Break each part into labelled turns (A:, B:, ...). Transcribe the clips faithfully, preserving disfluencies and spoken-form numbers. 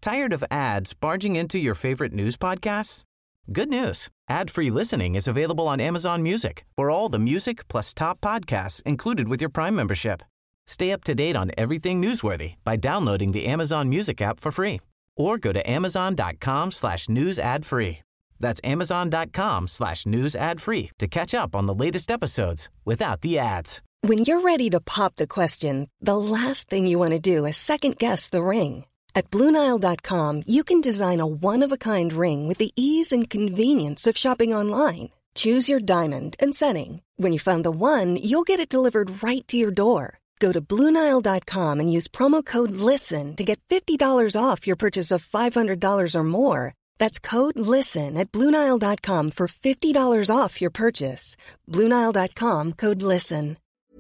A: Tired of ads barging into your favorite news podcasts? Good news. Ad-free listening is available on Amazon Music for all the music plus top podcasts included with your Prime membership. Stay up to date on everything newsworthy by downloading the Amazon Music app for free or go to amazon.com slash news ad free. That's amazon.com slash news ad free to catch up on the latest episodes without the ads.
B: When you're ready to pop the question, the last thing you want to do is second-guess the ring. At Blue Nile dot com, you can design a one-of-a-kind ring with the ease and convenience of shopping online. Choose your diamond and setting. When you find the one, you'll get it delivered right to your door. Go to Blue Nile dot com and use promo code LISTEN to get fifty dollars off your purchase of five hundred dollars or more. That's code LISTEN at Blue Nile dot com for fifty dollars off your purchase. Blue Nile dot com, code LISTEN.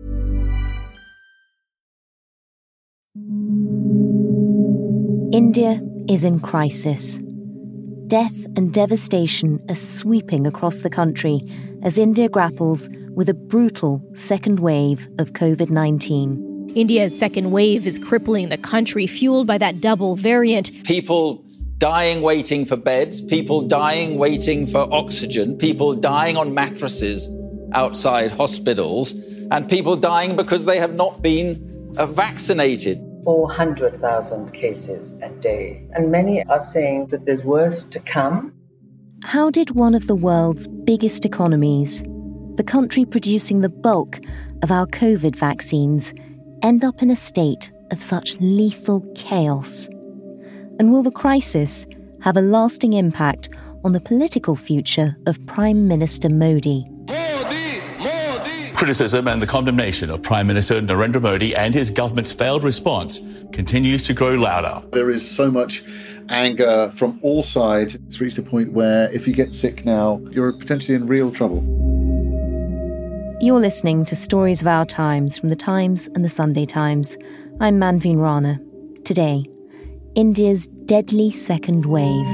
C: India is in crisis. Death and devastation are sweeping across the country as India grapples with a brutal second wave of covid nineteen.
D: India's second wave is crippling the country, fueled by that double variant.
E: People dying waiting for beds, people dying waiting for oxygen, people dying on mattresses outside hospitals, and people dying because they have not been uh, vaccinated.
F: four hundred thousand cases a day, and many are saying that there's worse to come.
C: How did one of the world's biggest economies, the country producing the bulk of our COVID vaccines, end up in a state of such lethal chaos? And will the crisis have a lasting impact on the political future of Prime Minister Modi?
G: Criticism and the condemnation of Prime Minister Narendra Modi and his government's failed response continues to grow louder.
H: There is so much anger from all sides. It's reached a point where if you get sick now, you're potentially in real trouble.
C: You're listening to Stories of Our Times from The Times and The Sunday Times. I'm Manveen Rana. Today, India's deadly second wave.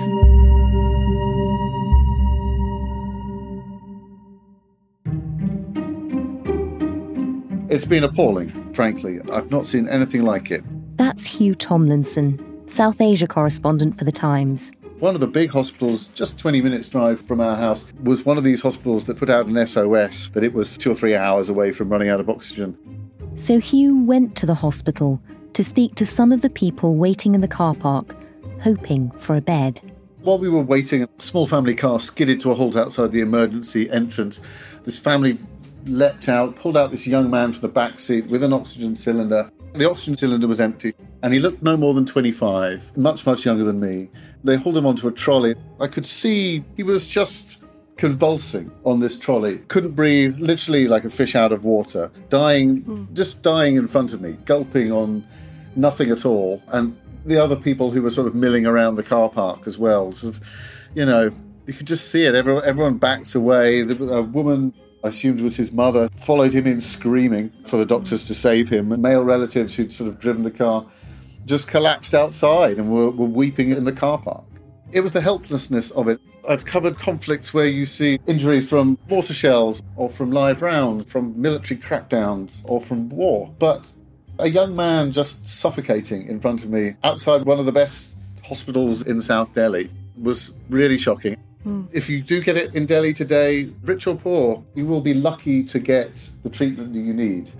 H: It's been appalling, frankly. I've not seen anything like it.
C: That's Hugh Tomlinson, South Asia correspondent for The Times.
H: One of the big hospitals, just twenty minutes drive from our house, was one of these hospitals that put out an S O S that it was two or three hours away from running out of oxygen.
C: So Hugh went to the hospital to speak to some of the people waiting in the car park, hoping for a bed.
H: While we were waiting, a small family car skidded to a halt outside the emergency entrance. This family leapt out, pulled out this young man from the back seat with an oxygen cylinder. The oxygen cylinder was empty, and he looked no more than twenty-five, much, much younger than me. They hauled him onto a trolley. I could see he was just convulsing on this trolley. Couldn't breathe, literally like a fish out of water, dying, mm. just dying in front of me, gulping on nothing at all. And the other people who were sort of milling around the car park as well, sort of, you know, you could just see it. Everyone, everyone backed away. A woman, I assumed was his mother, followed him in screaming for the doctors to save him. And male relatives who'd sort of driven the car just collapsed outside and were, were weeping in the car park. It was the helplessness of it. I've covered conflicts where you see injuries from mortar shells or from live rounds, from military crackdowns or from war. But a young man just suffocating in front of me outside one of the best hospitals in South Delhi was really shocking. Mm. If you do get it in Delhi today, rich or poor, you will be lucky to get the treatment that you need.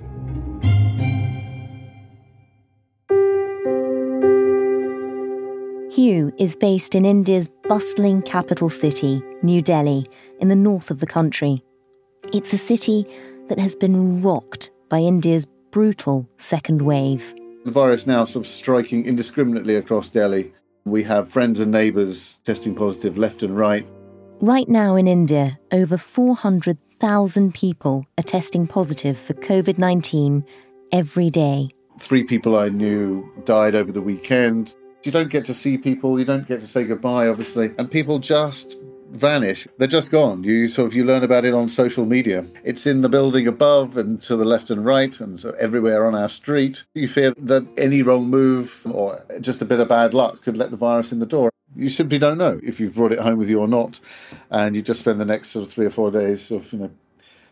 C: Hugh is based in India's bustling capital city, New Delhi, in the north of the country. It's a city that has been rocked by India's brutal second wave.
H: The virus now sort of striking indiscriminately across Delhi. We have friends and neighbours testing positive left and right.
C: Right now in India, over four hundred thousand people are testing positive for covid nineteen every day.
H: Three people I knew died over the weekend. You don't get to see people, you don't get to say goodbye, obviously, and people just vanish. They're just gone. You sort of you learn about it on social media. It's in the building above and to the left and right and so everywhere on our street. You fear that any wrong move or just a bit of bad luck could let the virus in the door. You simply don't know if you've brought it home with you or not, and you just spend the next sort of three or four days sort of, you know,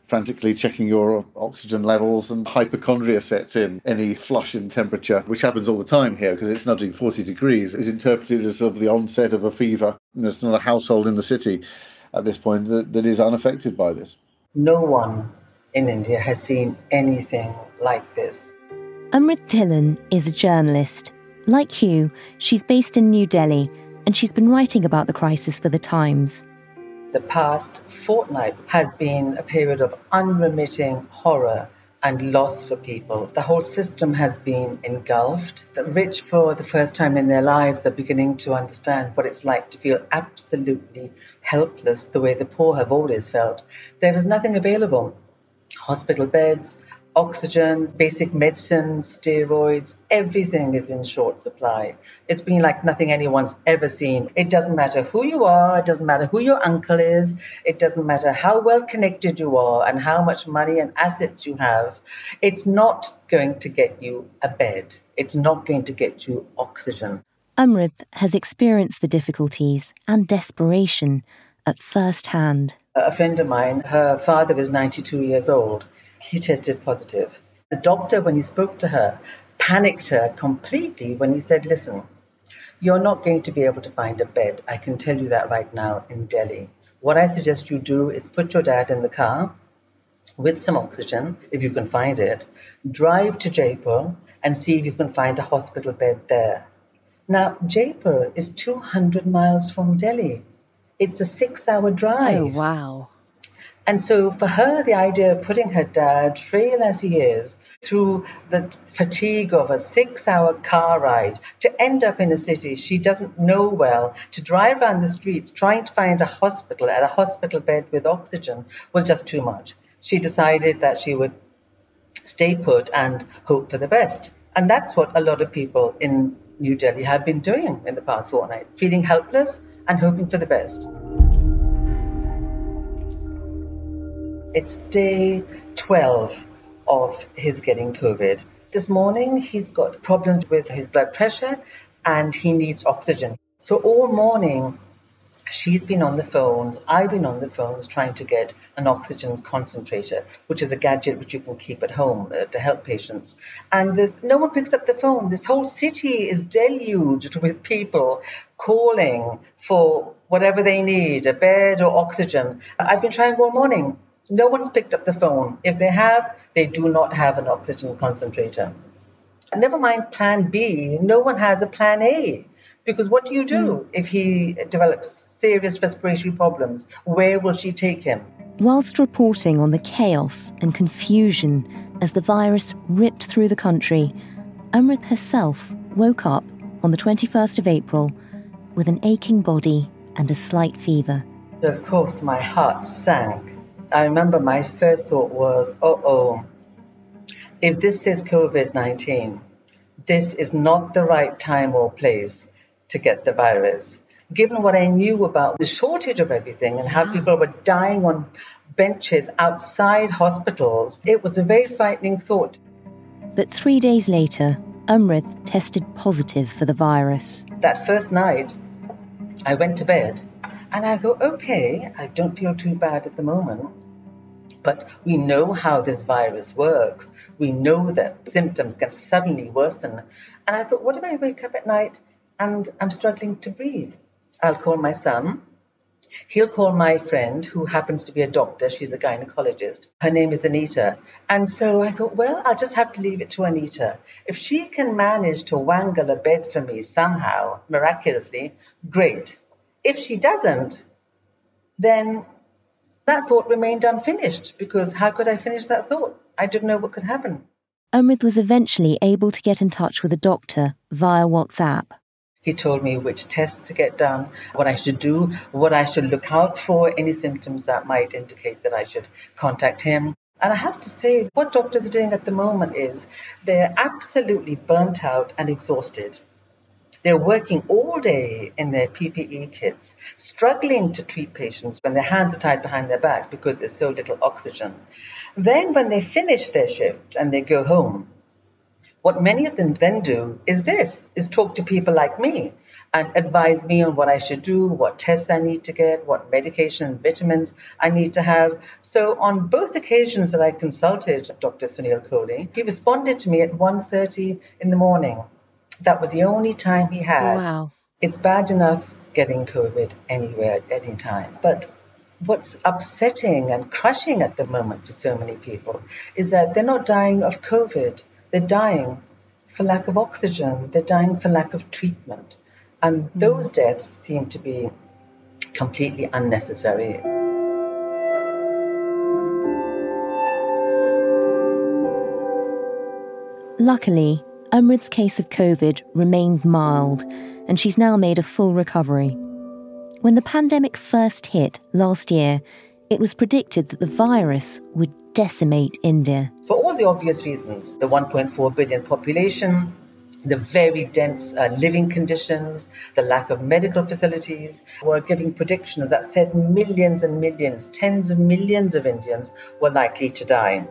H: frantically checking your oxygen levels, and hypochondria sets in. Any flush in temperature, which happens all the time here because it's nudging forty degrees, is interpreted as sort of the onset of a fever. There's not a household in the city at this point that, that is unaffected by this.
F: No one in India has seen anything like this.
C: Amrit Dhillon is a journalist. Like Hugh, she's based in New Delhi, and she's been writing about the crisis for The Times.
F: The past fortnight has been a period of unremitting horror and loss for people. The whole system has been engulfed. The rich, for the first time in their lives, are beginning to understand what it's like to feel absolutely helpless, the way the poor have always felt. There is nothing available. Hospital beds, oxygen, basic medicines, steroids, everything is in short supply. It's been like nothing anyone's ever seen. It doesn't matter who you are, it doesn't matter who your uncle is, it doesn't matter how well connected you are and how much money and assets you have. It's not going to get you a bed. It's not going to get you oxygen.
C: Amrit has experienced the difficulties and desperation at first hand.
F: A friend of mine, her father is ninety-two years old. He tested positive. The doctor, when he spoke to her, panicked her completely when he said, listen, you're not going to be able to find a bed. I can tell you that right now in Delhi. What I suggest you do is put your dad in the car with some oxygen, if you can find it, drive to Jaipur and see if you can find a hospital bed there. Now, Jaipur is two hundred miles from Delhi. It's a six-hour drive.
D: Oh, wow.
F: And so for her, the idea of putting her dad, frail as he is, through the fatigue of a six-hour car ride to end up in a city she doesn't know well, to drive around the streets trying to find a hospital at a hospital bed with oxygen was just too much. She decided that she would stay put and hope for the best. And that's what a lot of people in New Delhi have been doing in the past fortnight, feeling helpless and hoping for the best. It's day twelve of his getting COVID. This morning, he's got problems with his blood pressure and he needs oxygen. So all morning, she's been on the phones, I've been on the phones trying to get an oxygen concentrator, which is a gadget which you can keep at home uh, to help patients. And there's no one picks up the phone. This whole city is deluged with people calling for whatever they need, a bed or oxygen. I've been trying all morning. No one's picked up the phone. If they have, they do not have an oxygen concentrator. Never mind plan B, no one has a plan A. Because what do you do mm. if he develops serious respiratory problems? Where will she take him?
C: Whilst reporting on the chaos and confusion as the virus ripped through the country, Amrit herself woke up on the twenty-first of April with an aching body and a slight fever.
F: Of course, my heart sank. I remember my first thought was, uh-oh, if this is COVID nineteen, this is not the right time or place to get the virus. Given what I knew about the shortage of everything and how people were dying on benches outside hospitals, it was a very frightening thought.
C: But three days later, Amrit tested positive for the virus.
F: That first night, I went to bed and I thought, okay, I don't feel too bad at the moment. But we know how this virus works. We know that symptoms can suddenly worsen. And I thought, what if I wake up at night and I'm struggling to breathe? I'll call my son. He'll call my friend, who happens to be a doctor. She's a gynecologist. Her name is Anita. And so I thought, well, I'll just have to leave it to Anita. If she can manage to wangle a bed for me somehow, miraculously, great. If she doesn't, then that thought remained unfinished, because how could I finish that thought? I didn't know what could happen.
C: Amrit was eventually able to get in touch with a doctor via WhatsApp.
F: He told me which tests to get done, what I should do, what I should look out for, any symptoms that might indicate that I should contact him. And I have to say, what doctors are doing at the moment is they're absolutely burnt out and exhausted. They're working all day in their P P E kits, struggling to treat patients when their hands are tied behind their back because there's so little oxygen. Then when they finish their shift and they go home, what many of them then do is this, is talk to people like me and advise me on what I should do, what tests I need to get, what medication and vitamins I need to have. So on both occasions that I consulted Doctor Sunil Kohli, he responded to me at one thirty in the morning. That was the only time he had.
D: Wow.
F: It's bad enough getting COVID anywhere at any time. But what's upsetting and crushing at the moment for so many people is that they're not dying of COVID. They're dying for lack of oxygen. They're dying for lack of treatment. And those deaths seem to be completely unnecessary.
C: Luckily, Amrit's case of COVID remained mild, and she's now made a full recovery. When the pandemic first hit last year, it was predicted that the virus would decimate India.
F: For all the obvious reasons, the one point four billion population, the very dense uh, living conditions, the lack of medical facilities, were giving predictions that said millions and millions, tens of millions of Indians were likely to die.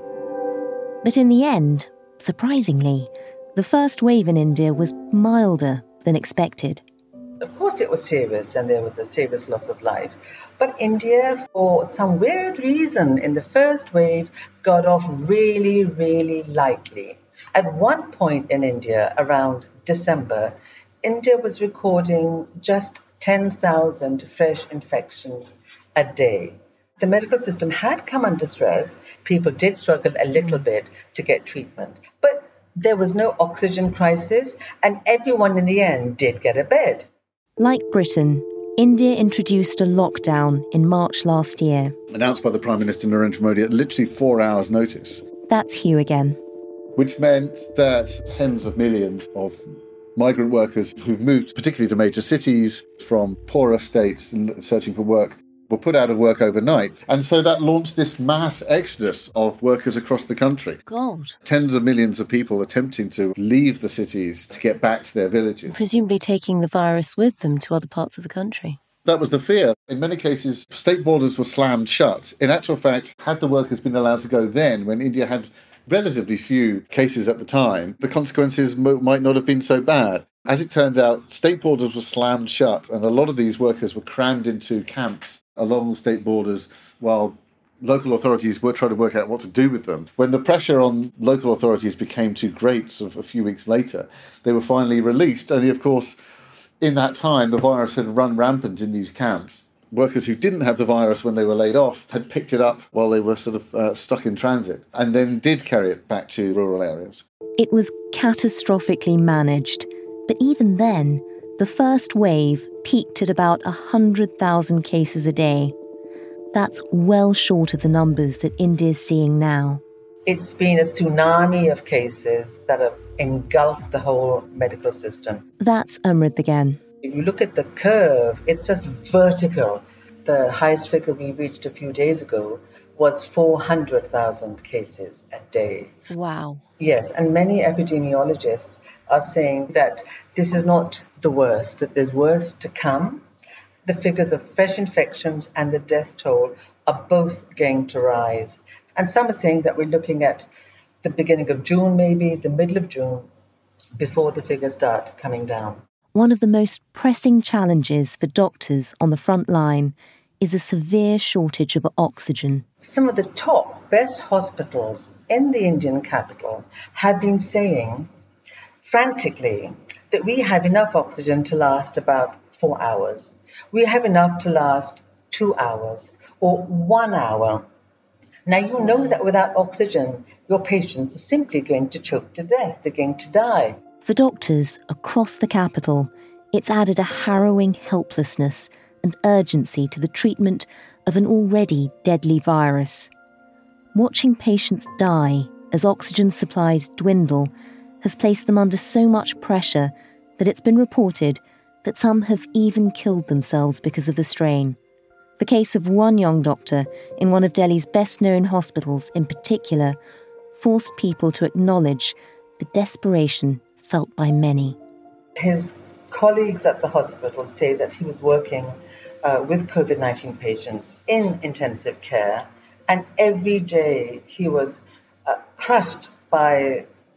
C: But in the end, surprisingly, the first wave in India was milder than expected.
F: Of course it was serious and there was a serious loss of life. But India, for some weird reason, in the first wave, got off really, really lightly. At one point in India, around December, India was recording just ten thousand fresh infections a day. The medical system had come under stress. People did struggle a little bit to get treatment. But there was no oxygen crisis, and everyone in the end did get a bed.
C: Like Britain, India introduced a lockdown in March last year.
H: Announced by the Prime Minister Narendra Modi at literally four hours' notice.
C: That's Hugh again.
H: Which meant that tens of millions of migrant workers who've moved, particularly to major cities from poorer states and searching for work, were put out of work overnight. And so that launched this mass exodus of workers across the country.
I: God.
H: Tens of millions of people attempting to leave the cities to get back to their villages.
I: Presumably taking the virus with them to other parts of the country.
H: That was the fear. In many cases, state borders were slammed shut. In actual fact, had the workers been allowed to go then, when India had relatively few cases at the time, the consequences mo- might not have been so bad. As it turned out, state borders were slammed shut, and a lot of these workers were crammed into camps along the state borders while local authorities were trying to work out what to do with them. When the pressure on local authorities became too great, sort of a few weeks later, they were finally released. Only, of course, in that time, the virus had run rampant in these camps. Workers who didn't have the virus when they were laid off had picked it up while they were sort of uh, stuck in transit, and then did carry it back to rural areas.
C: It was catastrophically managed, but even then, the first wave peaked at about one hundred thousand cases a day. That's well short of the numbers that India's seeing now.
F: It's been a tsunami of cases that have engulfed the whole medical system.
C: That's Amrit again.
F: If you look at the curve, it's just vertical. The highest figure we reached a few days ago was four hundred thousand cases a day.
I: Wow.
F: Yes, and many epidemiologists are saying that this is not the worst, that there's worse to come. The figures of fresh infections and the death toll are both going to rise. And some are saying that we're looking at the beginning of June, maybe the middle of June, before the figures start coming down.
C: One of the most pressing challenges for doctors on the front line is a severe shortage of oxygen.
F: Some of the top, best hospitals in the Indian capital have been saying, frantically, that we have enough oxygen to last about four hours. We have enough to last two hours or one hour. Now, you know that without oxygen, your patients are simply going to choke to death. They're going to die.
C: For doctors across the capital, it's added a harrowing helplessness and urgency to the treatment of an already deadly virus. Watching patients die as oxygen supplies dwindle has placed them under so much pressure that it's been reported that some have even killed themselves because of the strain. The case of one young doctor in one of Delhi's best-known hospitals in particular forced people to acknowledge the desperation felt by many.
F: His colleagues at the hospital say that he was working uh, with COVID nineteen patients in intensive care, and every day he was uh, crushed by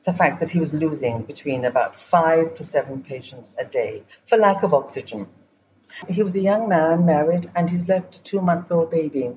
F: the fact that he was losing between about five to seven patients a day for lack of oxygen. He was a young man, married, and he's left a two-month-old baby.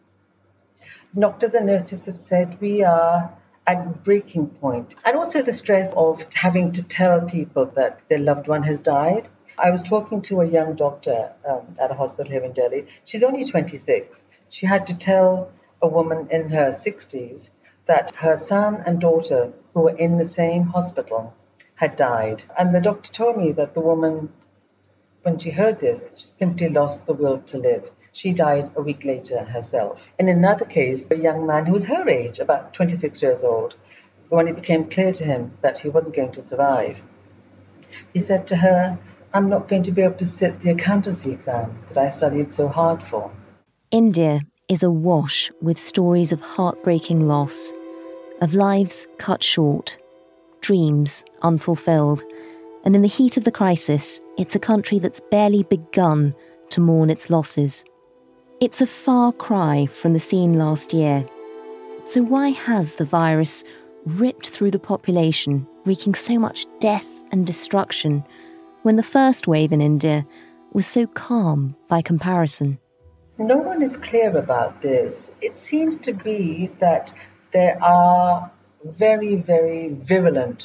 F: Doctors and nurses have said we are at breaking point. And also the stress of having to tell people that their loved one has died. I was talking to a young doctor um, at a hospital here in Delhi. She's only twenty-six. She had to tell a woman in her sixties that her son and daughter, who were in the same hospital, had died. And the doctor told me that the woman, when she heard this, she simply lost the will to live. She died a week later herself. In another case, a young man who was her age, about twenty-six years old, when it became clear to him that he wasn't going to survive, he said to her, "I'm not going to be able to sit the accountancy exams that I studied so hard for."
C: India is awash with stories of heartbreaking loss, of lives cut short, dreams unfulfilled, and in the heat of the crisis, it's a country that's barely begun to mourn its losses. It's a far cry from the scene last year. So why has the virus ripped through the population, wreaking so much death and destruction, when the first wave in India was so calm by comparison?
F: No one is clear about this. It seems to be that there are very, very virulent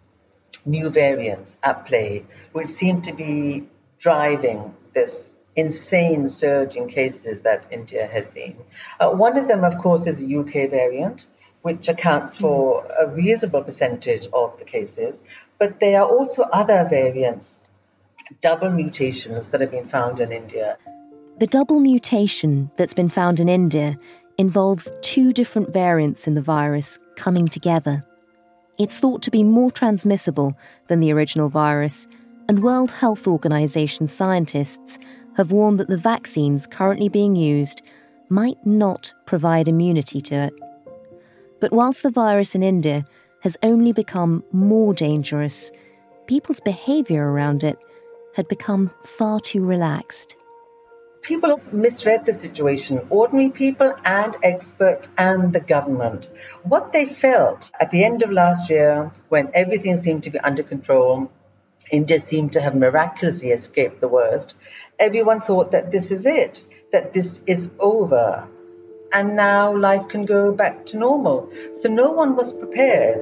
F: new variants at play, which seem to be driving this insane surge in cases that India has seen. Uh, one of them, of course, is the U K variant, which accounts for a reasonable percentage of the cases. But there are also other variants, double mutations that have been found in India.
C: The double mutation that's been found in India involves two different variants in the virus coming together. It's thought to be more transmissible than the original virus, and World Health Organization scientists have warned that the vaccines currently being used might not provide immunity to it. But whilst the virus in India has only become more dangerous, people's behaviour around it had become far too relaxed.
F: People misread the situation, ordinary people and experts and the government. What they felt at the end of last year, when everything seemed to be under control, India seemed to have miraculously escaped the worst, everyone thought that this is it, that this is over, and now life can go back to normal. So no one was prepared.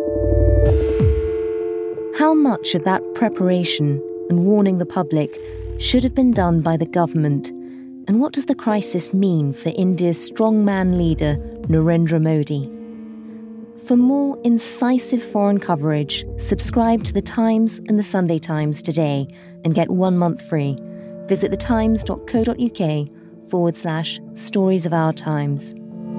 C: How much of that preparation and warning the public should have been done by the government? And what does the crisis mean for India's strongman leader, Narendra Modi? For more incisive foreign coverage, subscribe to The Times and The Sunday Times today and get one month free. Visit thetimes.co.uk forward slash stories of our times.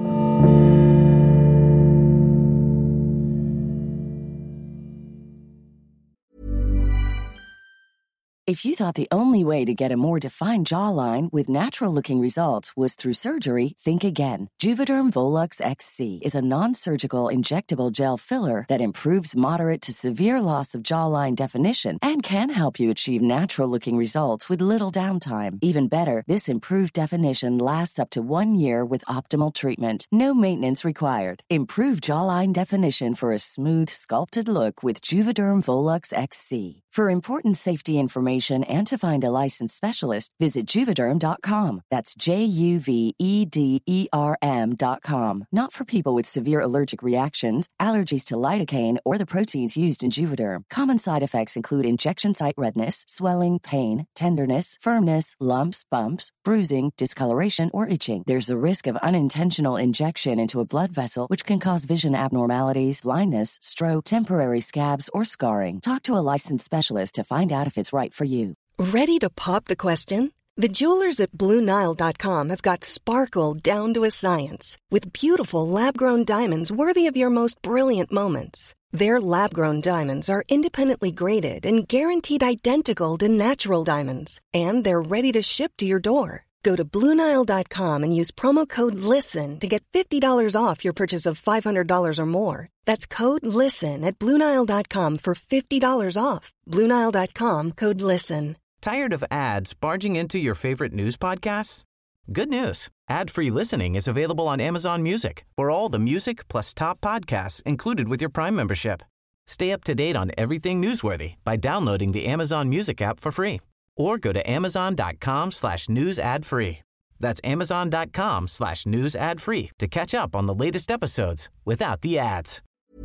J: If you thought the only way to get a more defined jawline with natural-looking results was through surgery, think again. Juvederm Volux X C is a non-surgical injectable gel filler that improves moderate to severe loss of jawline definition and can help you achieve natural-looking results with little downtime. Even better, this improved definition lasts up to one year with optimal treatment. No maintenance required. Improve jawline definition for a smooth, sculpted look with Juvederm Volux X C. For important safety information and to find a licensed specialist, visit Juvederm dot com. That's J U V E D E R M dot com. Not for people with severe allergic reactions, allergies to lidocaine, or the proteins used in Juvederm. Common side effects include injection site redness, swelling, pain, tenderness, firmness, lumps, bumps, bruising, discoloration, or itching. There's a risk of unintentional injection into a blood vessel, which can cause vision abnormalities, blindness, stroke, temporary scabs, or scarring. Talk to a licensed specialist to find out if it's right for you.
B: Ready to pop the question? The jewelers at Blue Nile dot com have got sparkle down to a science with beautiful lab-grown diamonds worthy of your most brilliant moments. Their lab-grown diamonds are independently graded and guaranteed identical to natural diamonds, and they're ready to ship to your door. Go to Blue Nile dot com and use promo code LISTEN to get fifty dollars off your purchase of five hundred dollars or more. That's code LISTEN at Blue Nile dot com for fifty dollars off. Blue Nile dot com, code LISTEN.
A: Tired of ads barging into your favorite news podcasts? Good news. Ad-free listening is available on Amazon Music for all the music plus top podcasts included with your Prime membership. Stay up to date on everything newsworthy by downloading the Amazon Music app for free or go to amazon.com slash news ad free. That's amazon.com slash news ad free to catch up on the latest episodes without the ads.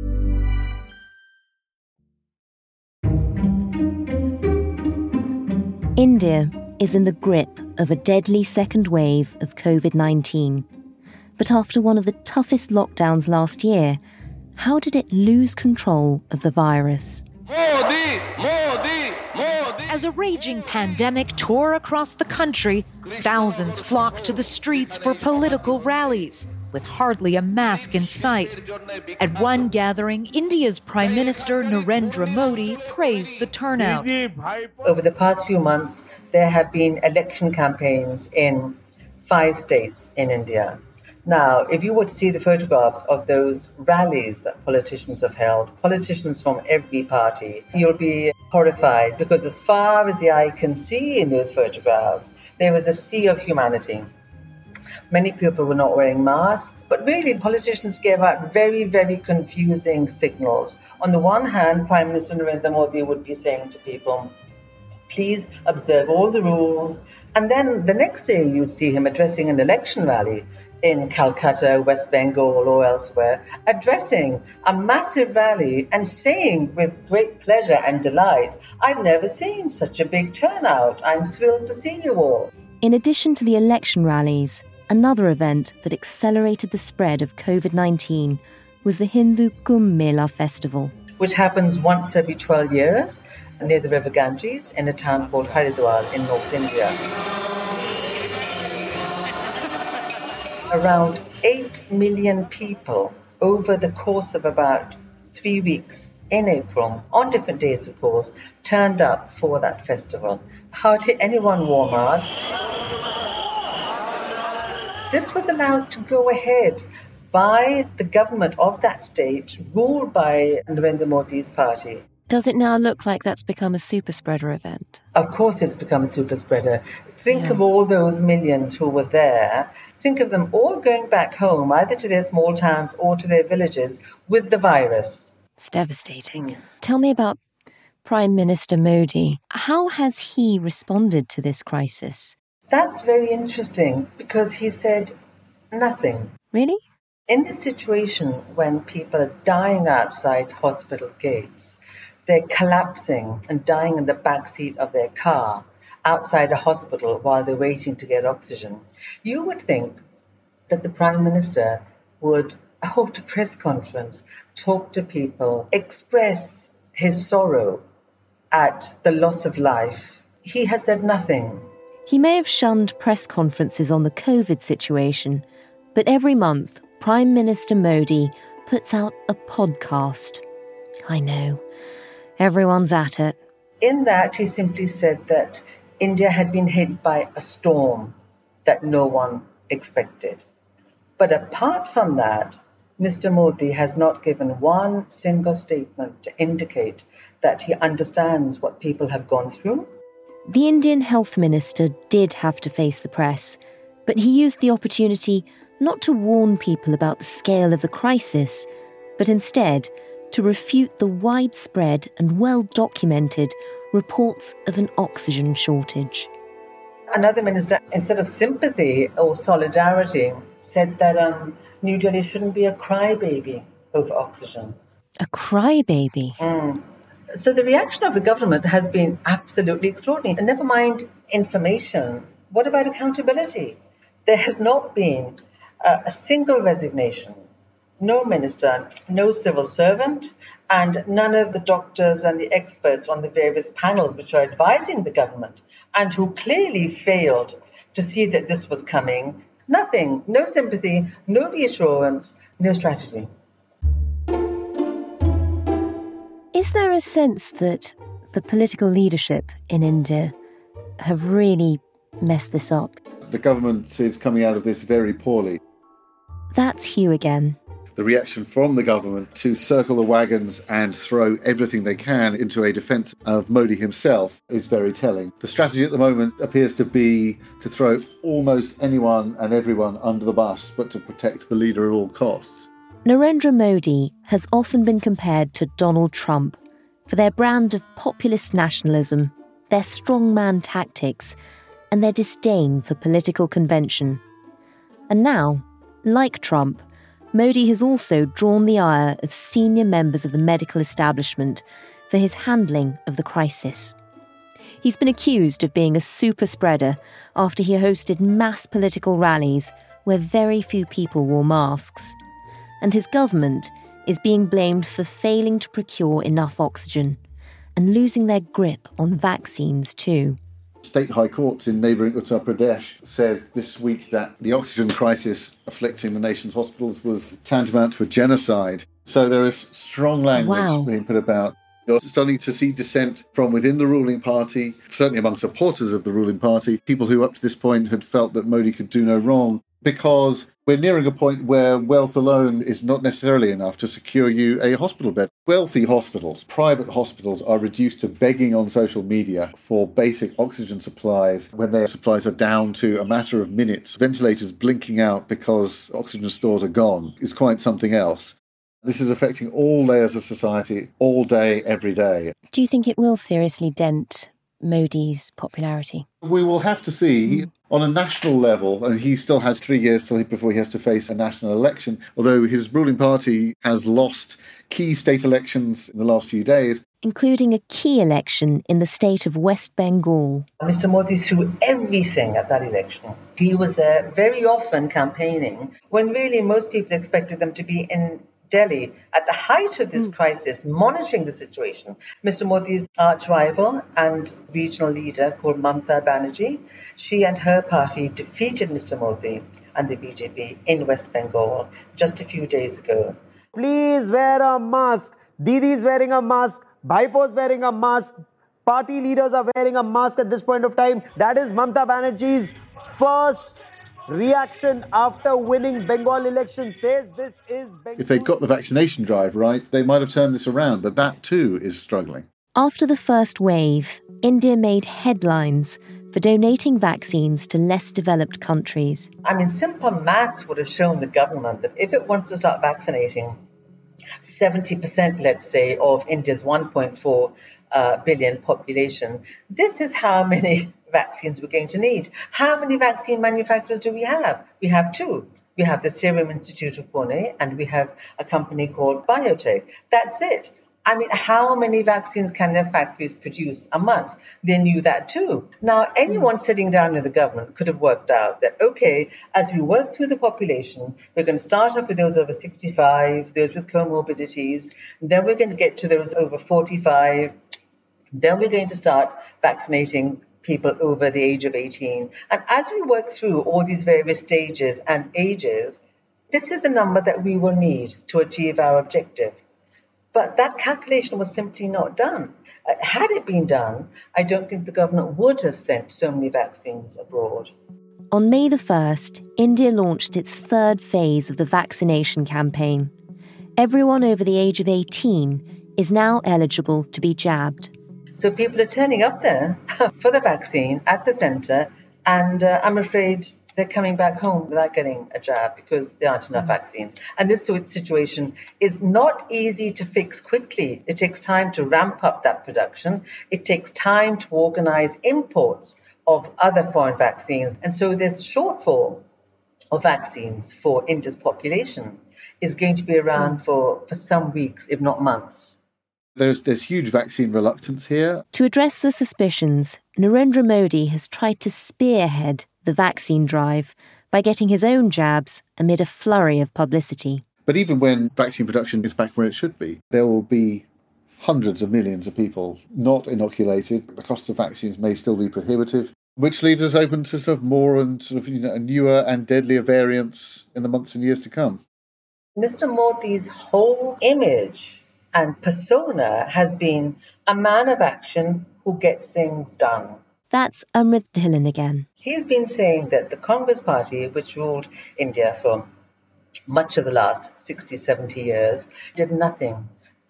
C: India is in the grip of a deadly second wave of covid nineteen. But after one of the toughest lockdowns last year, how did it lose control of the virus?
K: Modi, Modi, Modi.
L: As a raging pandemic tore across the country, thousands flocked to the streets for political rallies, with hardly a mask in sight. At one gathering, India's Prime Minister Narendra Modi praised the turnout.
F: Over the past few months, there have been election campaigns in five states in India. Now, if you were to see the photographs of those rallies that politicians have held, politicians from every party, you'll be horrified because as far as the eye can see in those photographs, there was a sea of humanity. Many people were not wearing masks, but really politicians gave out very, very confusing signals. On the one hand, Prime Minister Narendra Modi would be saying to people, please observe all the rules. And then the next day you'd see him addressing an election rally in Calcutta, West Bengal or elsewhere, addressing a massive rally and saying with great pleasure and delight, I've never seen such a big turnout. I'm thrilled to see you all.
C: In addition to the election rallies, another event that accelerated the spread of covid nineteen was the Hindu Kumbh Mela festival,
F: which happens once every twelve years near the river Ganges in a town called Haridwar in North India. Around eight million people over the course of about three weeks in April, on different days of course, turned up for that festival. Hardly anyone wore masks. This was allowed to go ahead by the government of that state, ruled by Narendra Modi's party.
I: Does it now look like that's become a super spreader event?
F: Of course it's become a super spreader. Think
I: yeah.
F: of all those millions who were there. Think of them all going back home, either to their small towns or to their villages, with the virus.
I: It's devastating. Tell me about Prime Minister Modi. How has he responded to this crisis?
F: That's very interesting because he said nothing.
I: Really?
F: In this situation when people are dying outside hospital gates, they're collapsing and dying in the back seat of their car outside a hospital while they're waiting to get oxygen, you would think that the Prime Minister would hold a press conference, talk to people, express his sorrow at the loss of life. He has said nothing.
C: He may have shunned press conferences on the COVID situation, but every month, Prime Minister Modi puts out a podcast. I know. Everyone's at it.
F: In that, he simply said that India had been hit by a storm that no one expected. But apart from that, Mister Modi has not given one single statement to indicate that he understands what people have gone through.
C: The Indian Health Minister did have to face the press, but he used the opportunity not to warn people about the scale of the crisis, but instead to refute the widespread and well-documented reports of an oxygen shortage.
F: Another minister, instead of sympathy or solidarity, said that um, New Delhi shouldn't be a crybaby over oxygen.
C: A crybaby?
F: Mm. So the reaction of the government has been absolutely extraordinary. And never mind information. What about accountability? There has not been uh, a single resignation. No minister, no civil servant, and none of the doctors and the experts on the various panels which are advising the government and who clearly failed to see that this was coming. Nothing, no sympathy, no reassurance, no strategy.
C: Is there a sense that the political leadership in India have really messed this up?
H: The government is coming out of this very poorly.
C: That's Hugh again.
H: The reaction from the government to circle the wagons and throw everything they can into a defence of Modi himself is very telling. The strategy at the moment appears to be to throw almost anyone and everyone under the bus, but to protect the leader at all costs.
C: Narendra Modi has often been compared to Donald Trump for their brand of populist nationalism, their strongman tactics, and their disdain for political convention. And now, like Trump, Modi has also drawn the ire of senior members of the medical establishment for his handling of the crisis. He's been accused of being a super spreader after he hosted mass political rallies where very few people wore masks. And his government is being blamed for failing to procure enough oxygen and losing their grip on vaccines too.
H: State high courts in neighbouring Uttar Pradesh said this week that the oxygen crisis afflicting the nation's hospitals was tantamount to a genocide. So there is strong language
C: Wow.
H: being put about. You're starting to see dissent from within the ruling party, certainly among supporters of the ruling party, people who up to this point had felt that Modi could do no wrong, because we're nearing a point where wealth alone is not necessarily enough to secure you a hospital bed. Wealthy hospitals, private hospitals, are reduced to begging on social media for basic oxygen supplies when their supplies are down to a matter of minutes. Ventilators blinking out because oxygen stores are gone is quite something else. This is affecting all layers of society, all day, every day.
I: Do you think it will seriously dent Modi's popularity?
H: We will have to see. On a national level, and he still has three years till he, before he has to face a national election, although his ruling party has lost key state elections in the last few days.
C: Including a key election in the state of West Bengal.
F: Mister Modi threw everything at that election. He was uh, very often campaigning when really most people expected them to be in Delhi at the height of this mm. crisis, monitoring the situation. Mister Modi's arch rival and regional leader called Mamata Banerjee, she and her party defeated Mister Modi and the B J P in West Bengal just a few days ago.
M: Please wear a mask. Didi is wearing a mask. Bhaipo is wearing a mask. Party leaders are wearing a mask at this point of time. That is Mamata Banerjee's first reaction after winning Bengal election, says this is Bengal.
H: If they'd got the vaccination drive right, they might have turned this around, but that too is struggling.
C: After the first wave, India made headlines for donating vaccines to less developed countries.
F: I mean, simple maths would have shown the government that if it wants to start vaccinating seventy percent, let's say, of India's one point four uh, billion population, this is how many vaccines we're going to need. How many vaccine manufacturers do we have? We have two. We have the Serum Institute of Pune and we have a company called Biotech. That's it. I mean, how many vaccines can their factories produce a month? They knew that too. Now, anyone sitting down in the government could have worked out that, okay, as we work through the population, we're going to start off with those over sixty-five, those with comorbidities, then we're going to get to those over forty-five, then we're going to start vaccinating people over the age of eighteen. And as we work through all these various stages and ages, this is the number that we will need to achieve our objective. But that calculation was simply not done. Uh, had it been done, I don't think the government would have sent so many vaccines abroad.
C: On May the first, India launched its third phase of the vaccination campaign. Everyone over the age of eighteen is now eligible to be jabbed.
F: So people are turning up there for the vaccine at the centre, and uh, I'm afraid they're coming back home without getting a jab because there aren't enough vaccines. And this situation is not easy to fix quickly. It takes time to ramp up that production. It takes time to organise imports of other foreign vaccines. And so this shortfall of vaccines for India's population is going to be around for, for some weeks, if not months.
H: There's this huge vaccine reluctance here.
C: To address the suspicions, Narendra Modi has tried to spearhead the vaccine drive by getting his own jabs amid a flurry of publicity.
H: But even when vaccine production is back where it should be, there will be hundreds of millions of people not inoculated. The cost of vaccines may still be prohibitive, which leaves us open to sort of more and sort of, you know, newer and deadlier variants in the months and years to come.
F: Mister Modi's whole image and persona has been a man of action who gets things done.
C: That's Amrit Dhillon again.
F: He's been saying that the Congress Party, which ruled India for much of the last sixty, seventy years, did nothing.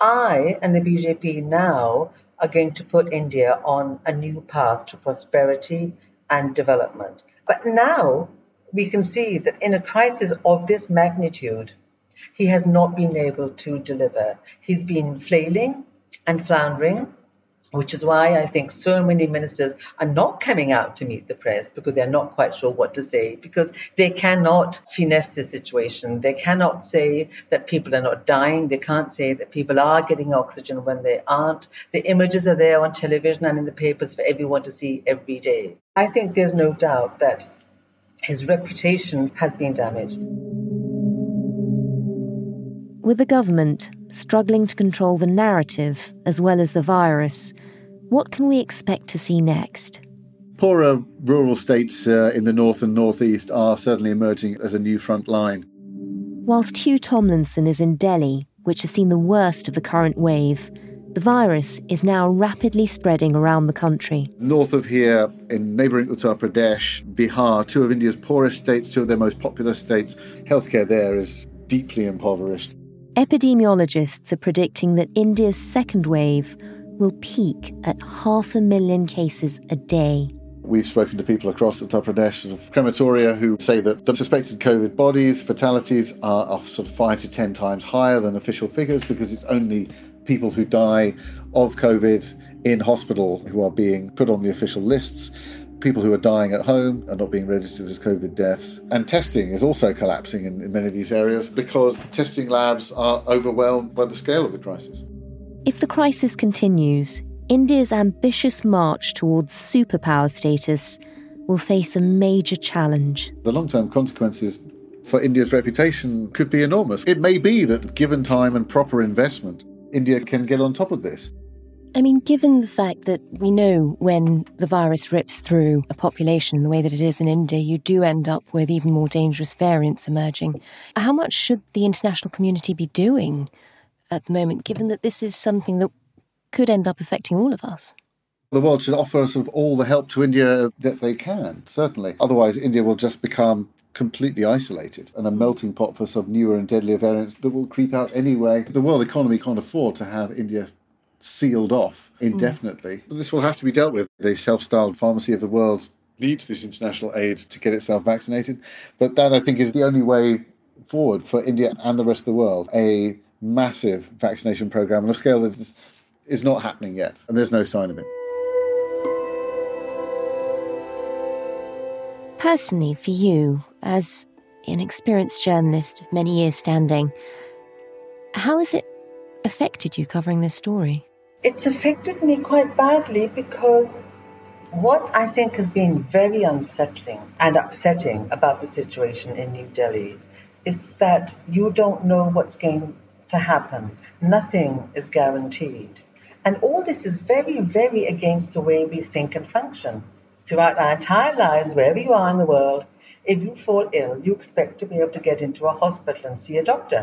F: I and the B J P now are going to put India on a new path to prosperity and development. But now we can see that in a crisis of this magnitude, He has not been able to deliver. He's been flailing and floundering, which is why I think so many ministers are not coming out to meet the press, because they're not quite sure what to say, because they cannot finesse the situation. They cannot say that people are not dying. They can't say that people are getting oxygen when they aren't. The images are there on television and in the papers for everyone to see every day. I think there's no doubt that his reputation has been damaged.
C: With the government struggling to control the narrative as well as the virus, what can we expect to see next?
H: Poorer rural states uh, in the north and northeast are certainly emerging as a new front line.
C: Whilst Hugh Tomlinson is in Delhi, which has seen the worst of the current wave, the virus is now rapidly spreading around the country.
H: North of here, in neighbouring Uttar Pradesh, Bihar, two of India's poorest states, two of their most populous states, healthcare there is deeply impoverished.
C: Epidemiologists are predicting that India's second wave will peak at half a million cases a day.
H: We've spoken to people across Uttar Pradesh, sort of crematoria, who say that the suspected COVID bodies, fatalities, are, are sort of five to ten times higher than official figures, because it's only people who die of COVID in hospital who are being put on the official lists. People who are dying at home are not being registered as COVID deaths. And testing is also collapsing in, in many of these areas because testing labs are overwhelmed by the scale of the crisis.
C: If the crisis continues, India's ambitious march towards superpower status will face a major challenge.
H: The long-term consequences for India's reputation could be enormous. It may be that, given time and proper investment, India can get on top of this.
I: I mean, given the fact that we know when the virus rips through a population the way that it is in India, you do end up with even more dangerous variants emerging. How much should the international community be doing at the moment, given that this is something that could end up affecting all of us?
H: The world should offer sort of all the help to India that they can, certainly. Otherwise, India will just become completely isolated and a melting pot for some newer and deadlier variants that will creep out anyway. The world economy can't afford to have India sealed off indefinitely. Mm. This will have to be dealt with. The self-styled pharmacy of the world needs this international aid to get itself vaccinated. But that, I think, is the only way forward for India and the rest of the world. A massive vaccination program on a scale that is, is not happening yet, and there's no sign of it.
I: Personally, for you, as an experienced journalist of many years standing, how has it affected you covering this story?
F: It's affected me quite badly because what I think has been very unsettling and upsetting about the situation in New Delhi is that you don't know what's going to happen. Nothing is guaranteed. And all this is very, very against the way we think and function. Throughout our entire lives, wherever you are in the world, if you fall ill, you expect to be able to get into a hospital and see a doctor.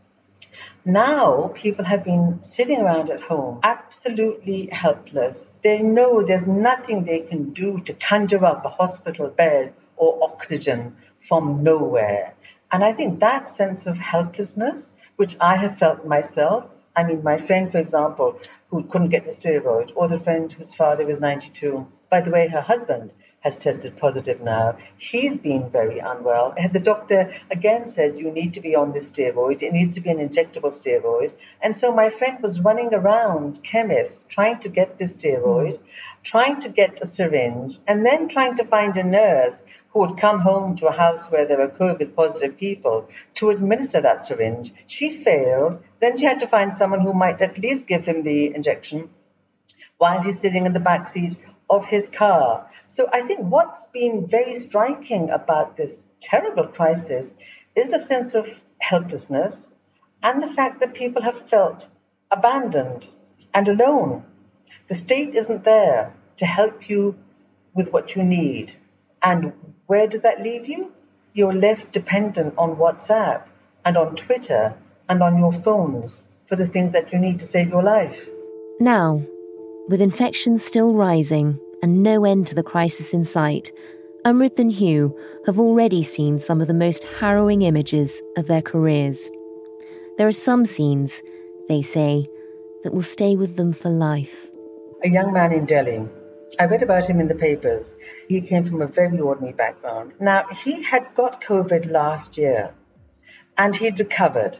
F: Now, people have been sitting around at home, absolutely helpless. They know there's nothing they can do to conjure up a hospital bed or oxygen from nowhere. And I think that sense of helplessness, which I have felt myself, I mean, my friend, for example, who couldn't get the steroid, or the friend whose father was ninety-two. By the way, her husband has tested positive now. He's been very unwell. The doctor again said, you need to be on this steroid. It needs to be an injectable steroid. And so my friend was running around chemists trying to get this steroid, trying to get a syringe, and then trying to find a nurse who would come home to a house where there were COVID positive people to administer that syringe. She failed. Then she had to find someone who might at least give him the injection while he's sitting in the back seat of his car. So I think what's been very striking about this terrible crisis is a sense of helplessness and the fact that people have felt abandoned and alone. The state isn't there to help you with what you need. And where does that leave you? You're left dependent on WhatsApp and on Twitter and on your phones for the things that you need to save your life.
C: Now, with infections still rising and no end to the crisis in sight, Amrit and Hugh have already seen some of the most harrowing images of their careers. There are some scenes, they say, that will stay with them for life.
F: A young man in Delhi. I read about him in the papers. He came from a very ordinary background. Now, he had got COVID last year, and he'd recovered.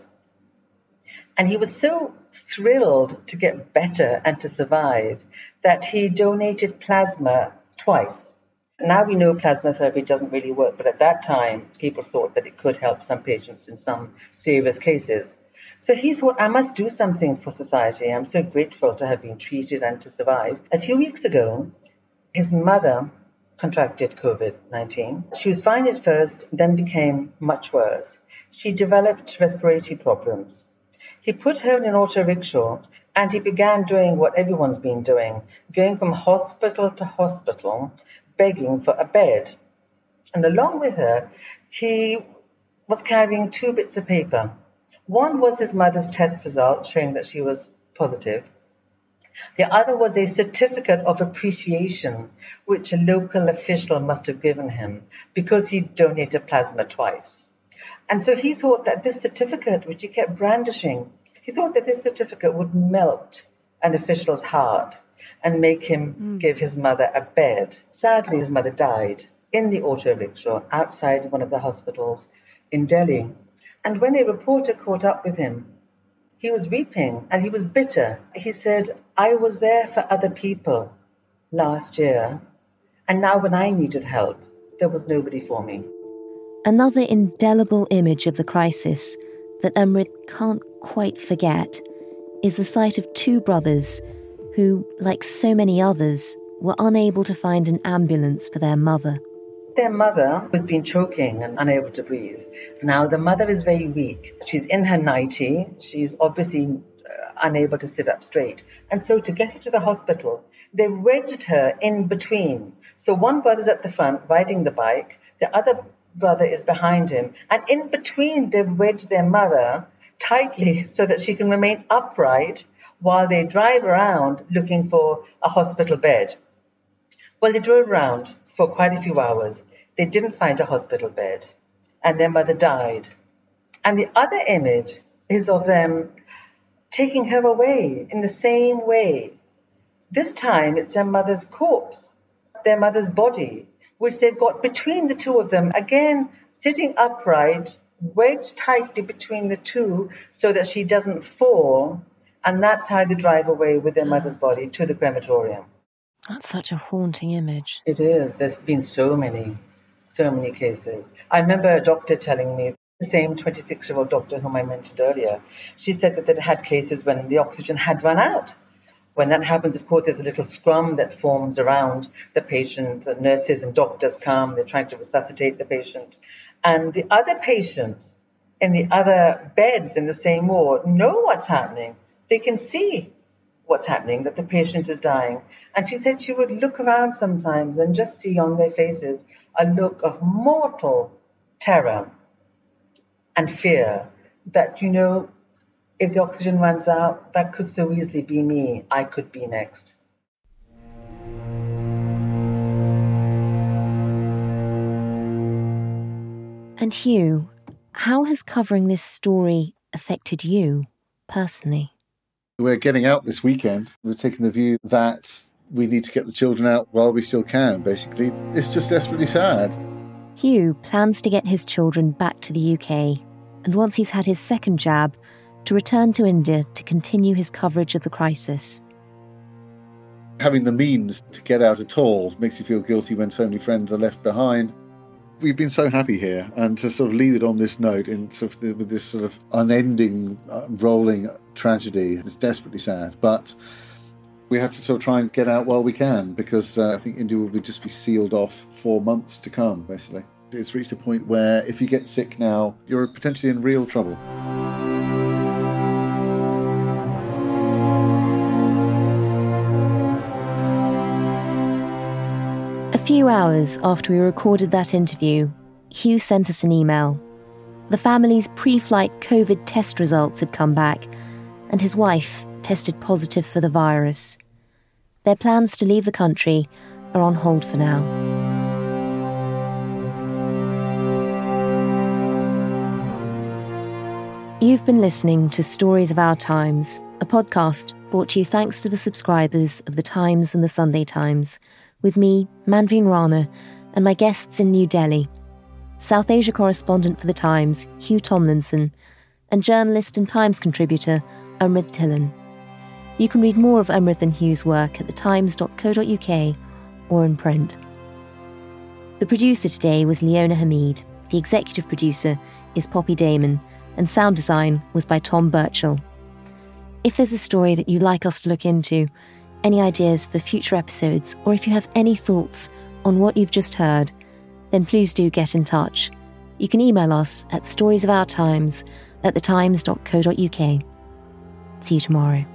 F: And he was so thrilled to get better and to survive that he donated plasma twice. Now we know plasma therapy doesn't really work, but at that time, people thought that it could help some patients in some serious cases. So he thought, I must do something for society. I'm so grateful to have been treated and to survive. A few weeks ago, his mother contracted COVID nineteen. She was fine at first, then became much worse. She developed respiratory problems. He put her in an auto rickshaw and he began doing what everyone's been doing, going from hospital to hospital, begging for a bed. And along with her, he was carrying two bits of paper. One was his mother's test result showing that she was positive. The other was a certificate of appreciation, which a local official must have given him because he donated plasma twice. And so he thought that this certificate, which he kept brandishing, he thought that this certificate would melt an official's heart and make him mm. give his mother a bed. Sadly, his mother died in the auto rickshaw outside one of the hospitals in Delhi. And when a reporter caught up with him, he was weeping and he was bitter. He said, I was there for other people last year, and now when I needed help, there was nobody for me.
C: Another indelible image of the crisis that Amrit can't quite forget is the sight of two brothers who, like so many others, were unable to find an ambulance for their mother.
F: Their mother has been choking and unable to breathe. Now, the mother is very weak. She's in her ninety. She's obviously uh, unable to sit up straight. And so to get her to the hospital, they wedged her in between. So one brother's at the front riding the bike. The other brother is behind him. And in between, they've wedged their mother tightly so that she can remain upright while they drive around looking for a hospital bed. Well, they drove around for quite a few hours. They didn't find a hospital bed, and their mother died. And the other image is of them taking her away in the same way. This time it's their mother's corpse, their mother's body, which they've got between the two of them, again sitting upright, wedged tightly between the two so that she doesn't fall. And that's how they drive away with their mother's body to the crematorium.
I: That's such a haunting image.
F: It is. There's been so many, so many cases. I remember a doctor telling me, the same twenty-six-year-old doctor whom I mentioned earlier, she said that they'd had cases when the oxygen had run out. When that happens, of course, there's a little scrum that forms around the patient. The nurses and doctors come. They're trying to resuscitate the patient. And the other patients in the other beds in the same ward know what's happening. They can see what's happening, that the patient is dying. And she said she would look around sometimes and just see on their faces a look of mortal terror and fear that, you know, if the oxygen runs out, that could so easily be me. I could be next.
C: And Hugh, how has covering this story affected you personally?
H: We're getting out this weekend. We're taking the view that we need to get the children out while we still can, basically. It's just desperately sad.
C: Hugh plans to get his children back to the U K, and once he's had his second jab, to return to India to continue his coverage of the crisis.
H: Having the means to get out at all makes you feel guilty when so many friends are left behind. We've been so happy here, and to sort of leave it on this note, in sort of with this sort of unending, uh, rolling tragedy, is desperately sad. But we have to sort of try and get out while we can, because uh, I think India will be just be sealed off for months to come, basically. It's reached a point where if you get sick now, you're potentially in real trouble.
C: A few hours after we recorded that interview, Hugh sent us an email. The family's pre-flight COVID test results had come back, and his wife tested positive for the virus. Their plans to leave the country are on hold for now. You've been listening to Stories of Our Times, a podcast brought to you thanks to the subscribers of The Times and The Sunday Times, with me, Manveen Rana, and my guests in New Delhi. South Asia correspondent for The Times, Hugh Tomlinson, and journalist and Times contributor, Amrit Dhillon. You can read more of Amrit and Hugh's work at the times dot co dot uk or in print. The producer today was Leona Hamid, the executive producer is Poppy Damon, and sound design was by Tom Birchall. If there's a story that you'd like us to look into, any ideas for future episodes, or if you have any thoughts on what you've just heard, then please do get in touch. You can email us at storiesofourtimes at the times dot co dot uk. See you tomorrow.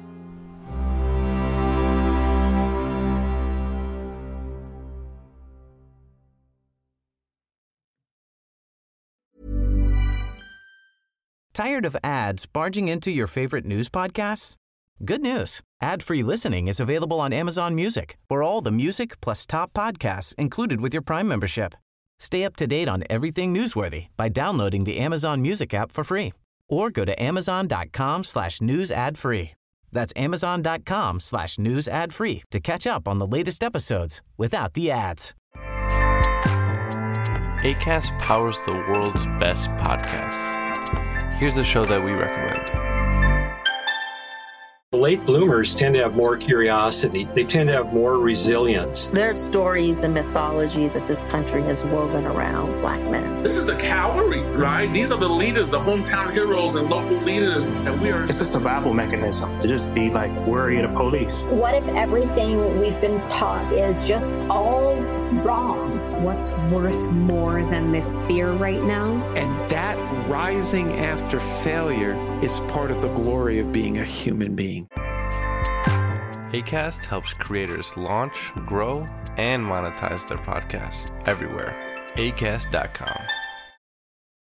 A: Tired of ads barging into your favorite news podcasts? Good news. Ad-free listening is available on Amazon Music for all the music plus top podcasts included with your Prime membership. Stay up to date on everything newsworthy by downloading the Amazon Music app for free or go to amazon.com slash news ad free. That's amazon.com slash news ad free to catch up on the latest episodes without the ads.
N: Acast powers the world's best podcasts. Here's a show that we recommend.
O: Late bloomers tend to have more curiosity. They tend to have more resilience.
P: There are stories and mythology that this country has woven around Black men.
Q: This is the cavalry, right? These are the leaders, the hometown heroes and local leaders. And we are...
R: It's a survival mechanism to just be like worried of police.
S: What if everything we've been taught is just all wrong?
T: What's worth more than this fear right now?
U: And that rising after failure is part of the glory of being a human being.
N: Acast helps creators launch, grow, and monetize their podcasts everywhere. acast dot com.